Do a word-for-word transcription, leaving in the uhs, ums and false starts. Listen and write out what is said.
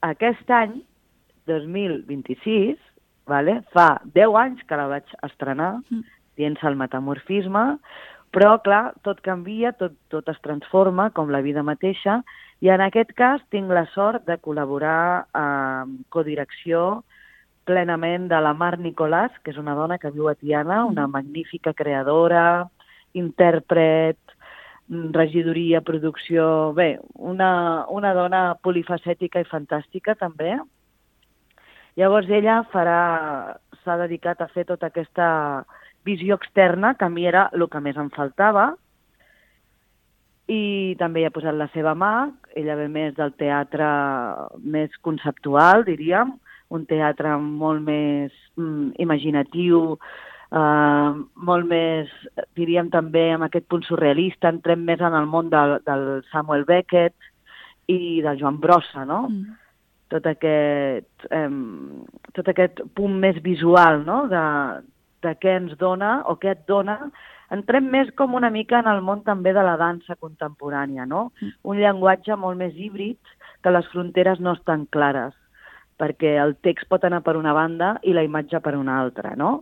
aquest any, dos mil vint-i-sis, vale? Fa deu anys que la vaig estrenar, mm. dient-se el metamorfisme, però, clar, tot canvia, tot, tot es transforma, com la vida mateixa, i en aquest cas tinc la sort de col·laborar en codirecció plenament de la Mar Nicolàs, que és una dona que viu a Tiana, una magnífica creadora, intèrpret, regidoria, producció... Bé, una, una dona polifacètica i fantàstica, també. Llavors ella farà, s'ha dedicat a fer tota aquesta visió externa, que a mi era el que més em faltava, i també hi ha posat la seva mà. Ella ve més del teatre més conceptual, diríem, un teatre molt més mm, imaginatiu, eh, molt més, diríem també, amb aquest punt surrealista. Entrem més en el món del, del Samuel Beckett i del Joan Brossa, no? Mm. Tot aquest, eh, tot aquest punt més visual, no?, de, de què ens dona o què et dona. Entrem més com una mica en el món també de la dansa contemporània, no? Mm. Un llenguatge molt més híbrid, que les fronteres no estan clares, perquè el text pot anar per una banda i la imatge per una altra, no?